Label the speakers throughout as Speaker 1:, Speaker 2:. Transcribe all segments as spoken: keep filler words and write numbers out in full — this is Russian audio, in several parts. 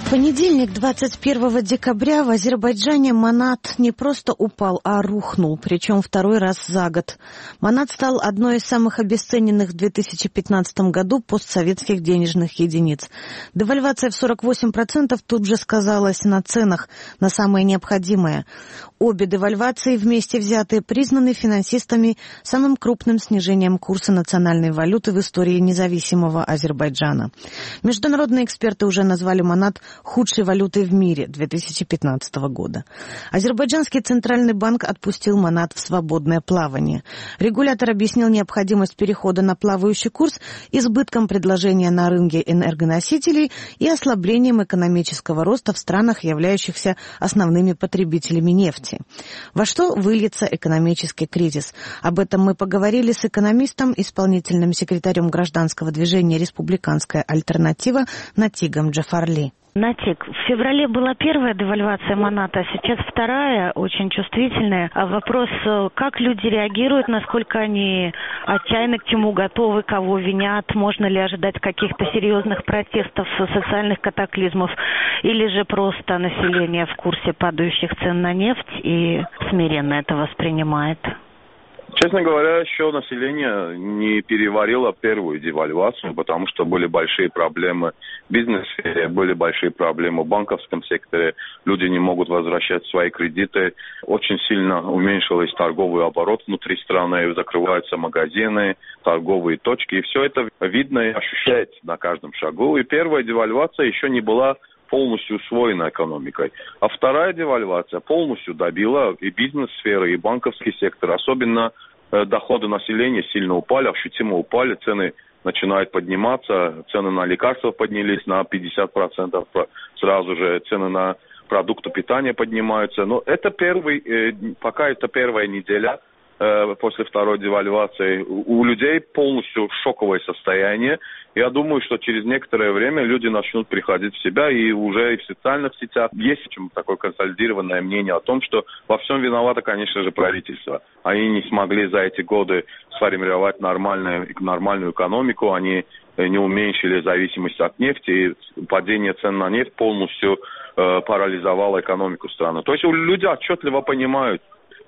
Speaker 1: В понедельник, двадцать первого декабря, в Азербайджане манат не просто упал, а рухнул, причем второй раз за год. Манат стал одной из самых обесцененных в две тысячи пятнадцатом году постсоветских денежных единиц. Девальвация в сорок восемь процентов тут же сказалась на ценах, на самое необходимое. Обе девальвации вместе взятые признаны финансистами самым крупным снижением курса национальной валюты в истории независимого Азербайджана. Международные эксперты уже назвали манат худшей валютой в мире две тысячи пятнадцатого года. Азербайджанский центральный банк отпустил манат в свободное плавание. Регулятор объяснил необходимость перехода на плавающий курс избытком предложения на рынке энергоносителей и ослаблением экономического роста в странах, являющихся основными потребителями нефти. Во что выльется экономический кризис? Об этом мы поговорили с экономистом, исполнительным секретарем гражданского движения «Республиканская альтернатива» Натигом Джафарли.
Speaker 2: Натик, в феврале была первая девальвация маната, а сейчас вторая, очень чувствительная. А вопрос, как люди реагируют, насколько они отчаянно к чему готовы, кого винят, можно ли ожидать каких-то серьезных протестов, социальных катаклизмов, или же просто население в курсе падающих цен на нефть и смиренно это воспринимает?
Speaker 3: Честно говоря, еще население не переварило первую девальвацию, потому что были большие проблемы в бизнесе, были большие проблемы в банковском секторе, люди не могут возвращать свои кредиты, очень сильно уменьшилась торговый оборот внутри страны, закрываются магазины, торговые точки, и все это видно и ощущается на каждом шагу. И первая девальвация еще не была полностью усвоена экономикой. А вторая девальвация полностью добила и бизнес-сферы, и банковский сектор. Особенно э, доходы населения сильно упали, ощутимо упали, цены начинают подниматься, цены на лекарства поднялись на пятьдесят процентов, сразу же цены на продукты питания поднимаются. Но это первый, э, пока это первая неделя э, после второй девальвации. У, у людей полностью шоковое состояние. Я думаю, что через некоторое время люди начнут приходить в себя, и уже и в социальных сетях есть такое консолидированное мнение о том, что во всем виновато, конечно же, правительство. Они не смогли за эти годы сформировать нормальную, нормальную экономику, они не уменьшили зависимость от нефти, и падение цен на нефть полностью э, парализовало экономику страны. То есть люди отчетливо понимают,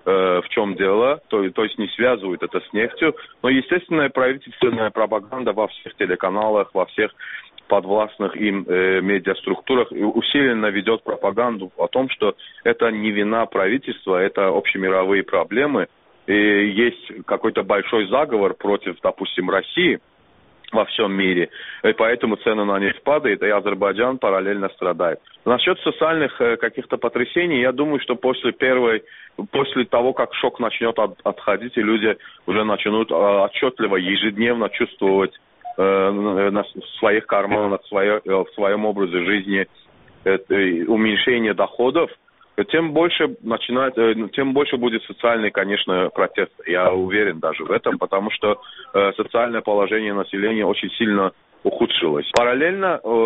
Speaker 3: в чем дело, то, то есть не связывают это с нефтью, но, естественно, правительственная пропаганда во всех телеканалах, во всех подвластных им э, медиаструктурах усиленно ведет пропаганду о том, что это не вина правительства, это общемировые проблемы, и есть какой-то большой заговор против, допустим, России во всем мире, и поэтому цены на нефть падают, и Азербайджан параллельно страдает. Насчет социальных э, каких-то потрясений, я думаю, что после первой, после того, как шок начнет от, отходить, и люди уже начнут э, отчетливо, ежедневно чувствовать э, на своих карманах, на свое, э, в своем образе жизни э, э, уменьшение доходов, тем больше начинает, тем больше будет социальный, конечно, протест. Я уверен даже в этом, потому что э, социальное положение населения очень сильно ухудшилось. Параллельно э,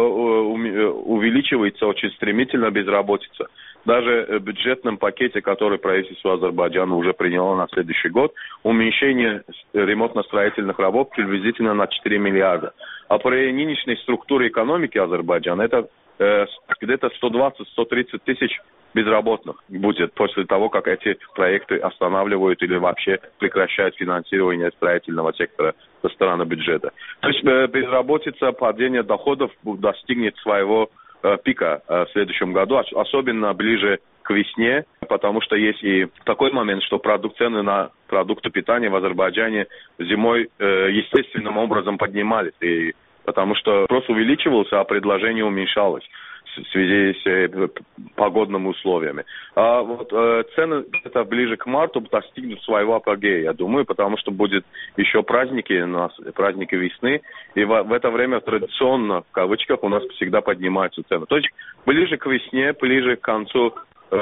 Speaker 3: увеличивается очень стремительно безработица. Даже в бюджетном пакете, который правительство Азербайджана уже приняло на следующий год, уменьшение ремонтно-строительных работ приблизительно на четыре миллиарда. А при нынешней структуре экономики Азербайджана это э, где-то сто двадцать - сто тридцать тысяч безработных будет после того, как эти проекты останавливают или вообще прекращают финансирование строительного сектора со стороны бюджета. То есть э, безработица, падение доходов достигнет своего э, пика э, в следующем году, особенно ближе к весне, потому что есть и такой момент, что продукт, цены на продукты питания в Азербайджане зимой э, естественным образом поднимались, и, потому что спрос увеличивался, а предложение уменьшалось в связи с э, погодными условиями. А вот э, цены это ближе к марту достигнут своего апогея, я думаю, потому что будет еще праздники, у нас праздники весны, и в, в это время традиционно, в кавычках, у нас всегда поднимаются цены. То есть ближе к весне, ближе к концу э,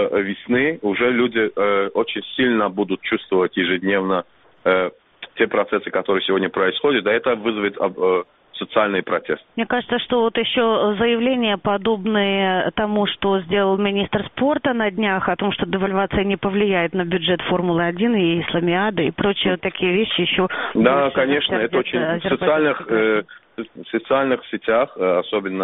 Speaker 3: весны уже люди э, очень сильно будут чувствовать ежедневно э, те процессы, которые сегодня происходят, да это вызовет э, социальный протест.
Speaker 2: Мне кажется, что вот еще заявления, подобные тому, что сделал министр спорта на днях, о том, что девальвация не повлияет на бюджет Формулы один и Исламиады и прочие такие вещи еще...
Speaker 3: Да, конечно, это очень в социальных, э, в социальных сетях, особенно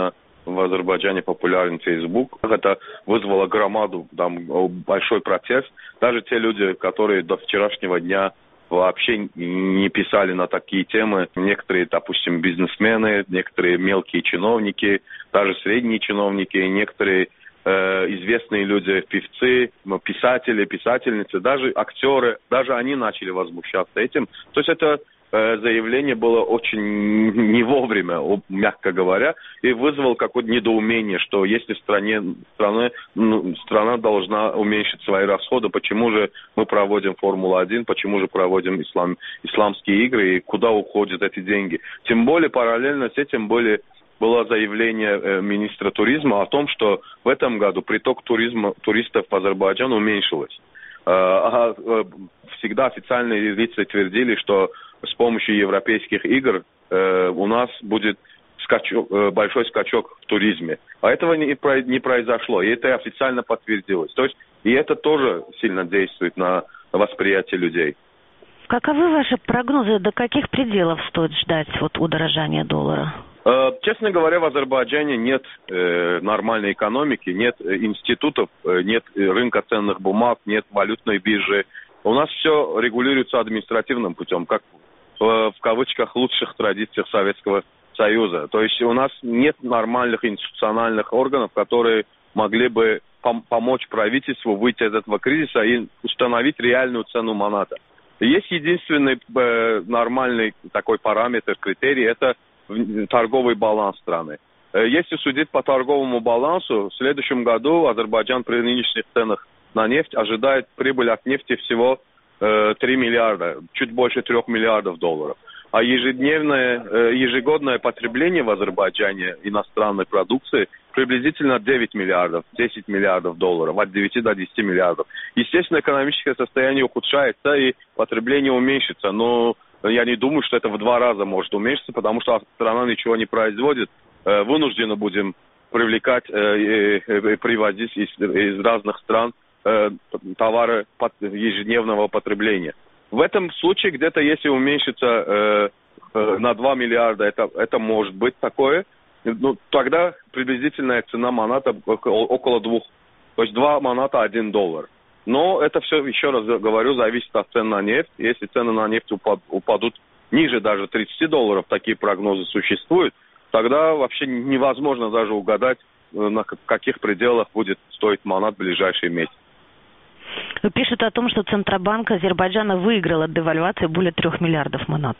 Speaker 3: в Азербайджане популярен Facebook. Это вызвало громаду, там, большой протест. Даже те люди, которые до вчерашнего дня вообще не писали на такие темы. Некоторые, допустим, бизнесмены, некоторые мелкие чиновники, даже средние чиновники, некоторые э, известные люди, певцы, писатели, писательницы, даже актеры, даже они начали возмущаться этим. То есть это заявление было очень не вовремя, мягко говоря, и вызвало какое-то недоумение, что если в стране, стране, ну, страна должна уменьшить свои расходы, почему же мы проводим Формулу один, почему же проводим ислам, исламские игры, и куда уходят эти деньги. Тем более параллельно с этим были, было заявление э, министра туризма о том, что в этом году приток туризма, туристов в Азербайджан уменьшился. Э, а, э, всегда официальные лица твердили, что с помощью европейских игр э, у нас будет скачок, э, большой скачок в туризме. А этого не, не произошло, и это официально подтвердилось. То есть, и это тоже сильно действует на восприятие людей.
Speaker 2: Каковы ваши прогнозы, до каких пределов стоит ждать вот удорожания доллара?
Speaker 3: Э, честно говоря, в Азербайджане нет э, нормальной экономики, нет институтов, э, нет рынка ценных бумаг, нет валютной биржи. У нас все регулируется административным путем, как в, в кавычках лучших традициях Советского Союза. То есть у нас нет нормальных институциональных органов, которые могли бы пом- помочь правительству выйти из этого кризиса и установить реальную цену маната. Есть единственный э, нормальный такой параметр, критерий, это торговый баланс страны. Э, если судить по торговому балансу, в следующем году Азербайджан при нынешних ценах на нефть ожидает прибыль от нефти всего три миллиарда, чуть больше трех миллиардов долларов. А ежедневное, ежегодное потребление в Азербайджане иностранной продукции приблизительно девять миллиардов, десять миллиардов долларов, от девяти до десяти миллиардов. Естественно, экономическое состояние ухудшается и потребление уменьшится, но я не думаю, что это в два раза может уменьшиться, потому что страна ничего не производит. Вынуждены будем привлекать и привозить из, из разных стран товары ежедневного потребления. В этом случае где-то если уменьшится э, э, на два миллиарда, это, это может быть такое, ну, тогда приблизительная цена маната около двух. То есть два маната один доллар. Но это все, еще раз говорю, зависит от цен на нефть. Если цены на нефть упадут ниже даже тридцати долларов, такие прогнозы существуют, тогда вообще невозможно даже угадать, на каких пределах будет стоить манат в ближайшие месяцы.
Speaker 2: Пишут о том, что Центробанк Азербайджана выиграл от девальвации более трех миллиардов манат.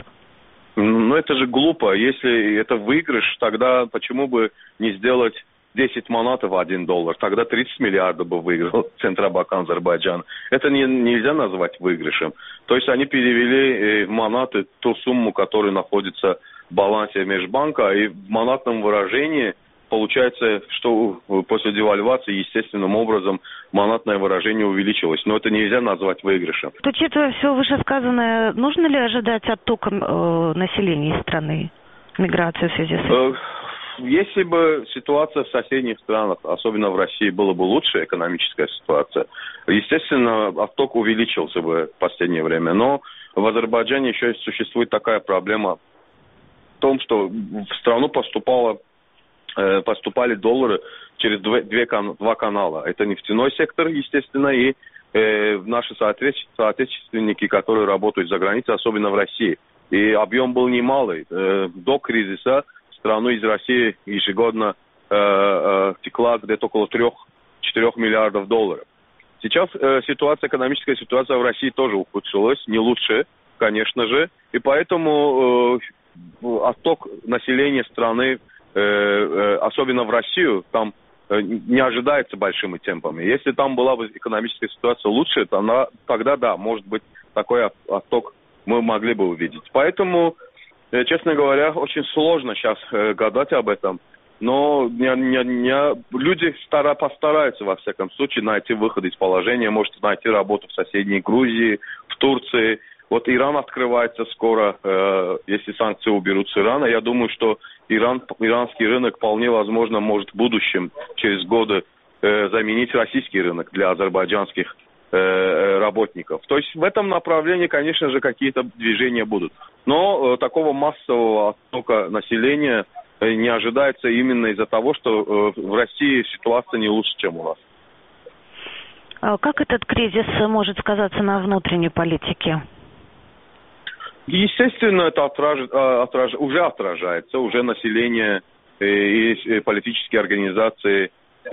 Speaker 3: Ну, это же глупо. Если это выигрыш, тогда почему бы не сделать десять манатов в один доллар? Тогда тридцать миллиардов бы выиграл Центробанк Азербайджана. Это не, нельзя назвать выигрышем. То есть они перевели в манаты ту сумму, которая находится в балансе межбанка, и в манатном выражении получается, что после девальвации естественным образом манатное выражение увеличилось. Но это нельзя назвать выигрышем.
Speaker 2: Учитывая все вышесказанное, нужно ли ожидать оттока э, населения из страны, миграцию в связи с этим?
Speaker 3: Если бы ситуация в соседних странах, особенно в России, была бы лучше, экономическая ситуация, естественно, отток увеличился бы в последнее время. Но в Азербайджане еще существует такая проблема в том, что в страну поступало поступали доллары через две, две, два канала. Это нефтяной сектор, естественно, и э, наши соотечественники, которые работают за границей, особенно в России. И объем был немалый. Э, до кризиса в страну из России ежегодно э, э, текла где-то около трех-четырех миллиардов долларов. Сейчас э, ситуация, экономическая ситуация в России тоже ухудшилась, не лучше, конечно же. И поэтому э, отток населения страны, особенно в Россию, там не ожидается большими темпами. Если там была бы экономическая ситуация лучше, то она, тогда да, может быть, такой отток мы могли бы увидеть. Поэтому, честно говоря, очень сложно сейчас гадать об этом. Но не, не, не, люди стара, постараются, во всяком случае, найти выход из положения, может найти работу в соседней Грузии, в Турции. Вот Иран открывается скоро, э, если санкции уберут с Ирана. Я думаю, что Иран, иранский рынок вполне возможно может в будущем, через годы, э, заменить российский рынок для азербайджанских э, работников. То есть в этом направлении, конечно же, какие-то движения будут. Но э, такого массового оттока населения не ожидается именно из-за того, что в России ситуация не лучше, чем у нас.
Speaker 2: Как этот кризис может сказаться на внутренней политике?
Speaker 3: Естественно, это отраж... Отраж... уже отражается, уже население и политические организации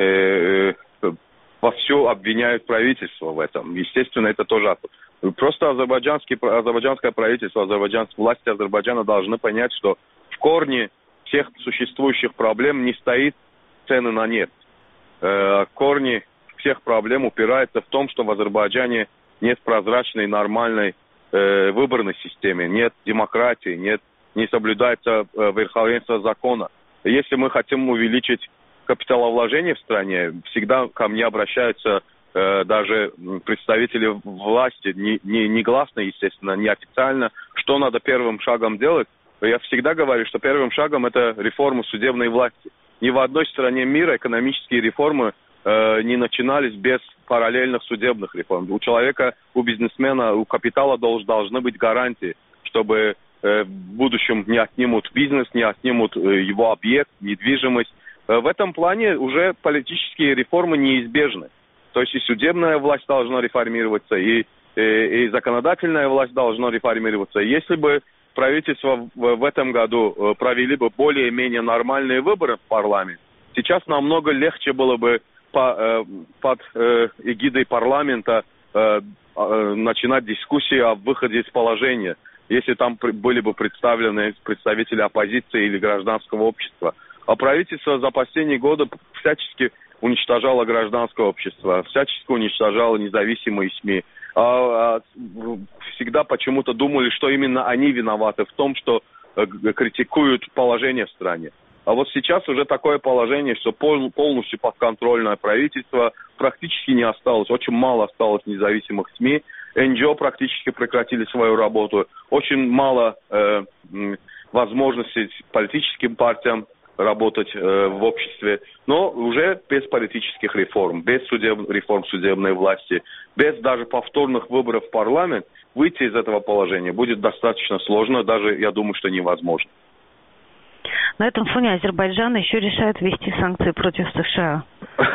Speaker 3: вовсю обвиняют правительство в этом. Естественно, это тоже... Просто азербайджанский, азербайджанское правительство, азербайджанские власти Азербайджана должны понять, что в корне всех существующих проблем не стоит цены на нефть. Э, корни всех проблем упираются в том, что в Азербайджане нет прозрачной, нормальной э, выборной системы, нет демократии, нет, не соблюдается э, верховенство закона. Если мы хотим увеличить капиталовложение в стране, всегда ко мне обращаются э, даже представители власти, не, не, негласно, естественно, неофициально, что надо первым шагом делать. Я всегда говорю, что первым шагом это реформа судебной власти. Ни в одной стране мира экономические реформы э, не начинались без параллельных судебных реформ. У человека, у бизнесмена, у капитала долж, должны быть гарантии, чтобы э, в будущем не отнимут бизнес, не отнимут э, его объект, недвижимость. Э, в этом плане уже политические реформы неизбежны. То есть и судебная власть должна реформироваться, и, и, и законодательная власть должна реформироваться. Если бы правительство в, в этом году провели бы более-менее нормальные выборы в парламент, сейчас намного легче было бы по, э, под э, эгидой парламента э, э, начинать дискуссии о выходе из положения, если там при, были бы представлены представители оппозиции или гражданского общества. А правительство за последние годы всячески уничтожало гражданское общество, всячески уничтожало независимые СМИ. А, а, всегда почему-то думали, что именно они виноваты в том, что э, критикуют положение в стране. А вот сейчас уже такое положение, что пол, полностью подконтрольное правительство, практически не осталось, очень мало осталось независимых СМИ, эн джи о практически прекратили свою работу, очень мало э, возможностей политическим партиям работать э, в обществе, но уже без политических реформ, без судеб... реформ судебной власти, без даже повторных выборов в парламент, выйти из этого положения будет достаточно сложно, даже, я думаю, что невозможно.
Speaker 2: На этом фоне Азербайджан еще решает ввести санкции против США.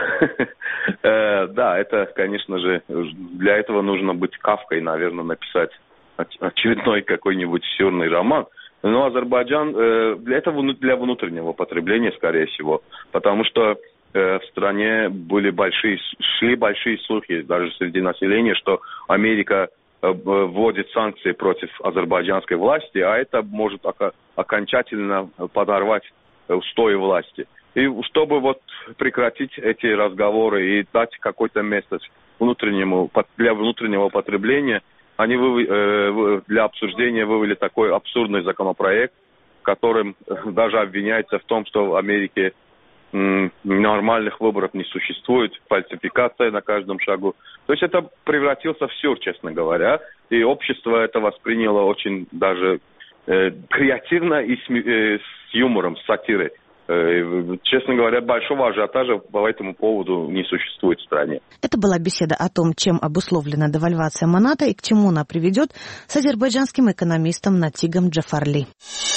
Speaker 3: Да, это, конечно же, для этого нужно быть Кафкой, наверное, написать очередной какой-нибудь сюрный роман. Но Азербайджан э, для этого для внутреннего потребления, скорее всего, потому что э, в стране были большие, шли большие слухи даже среди населения, что Америка э, вводит санкции против азербайджанской власти, а это может ока- окончательно подорвать устои власти. И чтобы вот прекратить эти разговоры и дать какое-то место внутреннему, для внутреннего потребления, они э, для обсуждения вывели такой абсурдный законопроект, в котором даже обвиняется в том, что в Америке м, нормальных выборов не существует, фальсификация на каждом шагу. То есть это превратился в сюр, честно говоря, и общество это восприняло очень даже э, креативно и с, э, с юмором, с сатирой. Честно говоря, большого ажиотажа по этому поводу не существует в стране.
Speaker 1: Это была беседа о том, чем обусловлена девальвация маната и к чему она приведет, с азербайджанским экономистом Натигом Джафарли.